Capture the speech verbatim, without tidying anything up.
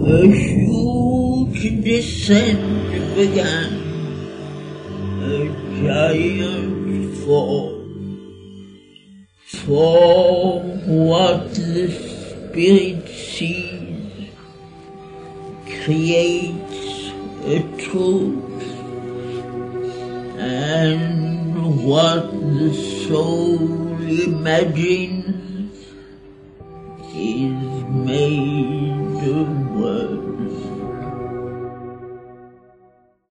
A huge descent began, a giant fall. For what the spirit sees creates a truth, and what the soul imagines is made